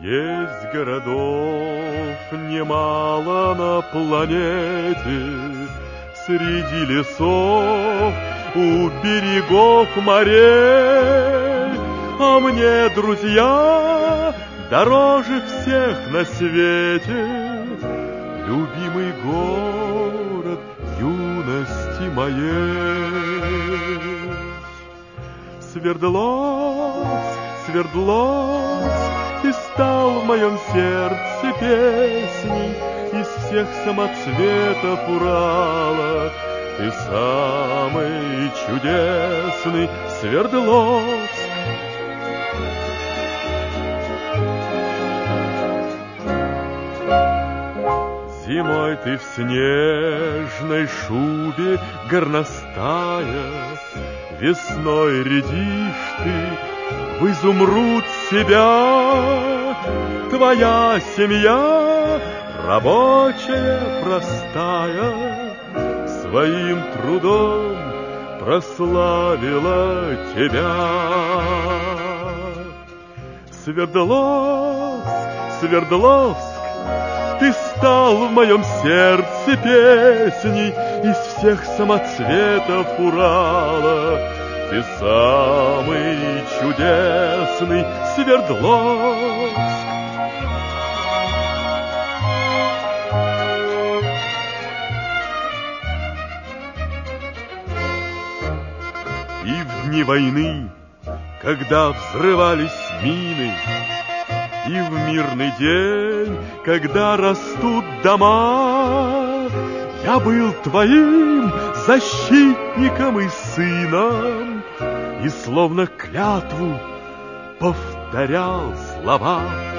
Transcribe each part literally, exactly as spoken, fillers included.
Есть городов немало на планете, среди лесов, у берегов морей. А мне, друзья, дороже всех на свете любимый город юности моей. Свердловск, Свердловск, ты стал в моем сердце песней из всех самоцветов Урала. Ты самый чудесный Свердловск. Зимой ты в снежной шубе горностая, весной рядишь ты в изумруд себя. Твоя семья рабочая, простая, своим трудом прославила тебя. Свердловск, Свердловск, ты стал в моем сердце песней из всех самоцветов Урала. Ты самый чудесный Свердловск. И в дни войны, когда взрывались мины, и в мирный день, когда растут дома, я был твоим защитником и сыном, и словно клятву повторял слова.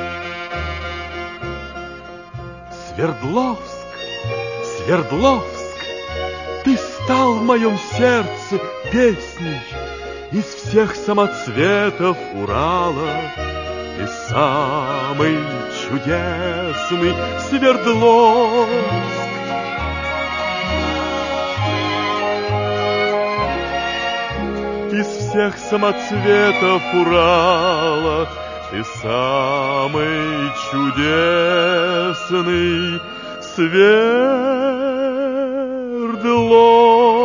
Свердловск, Свердловск, ты стал в моем сердце песней из всех самоцветов Урала. Ты самый чудесный Свердловск. Из всех самоцветов Урала ты самый чудесный Свердловск.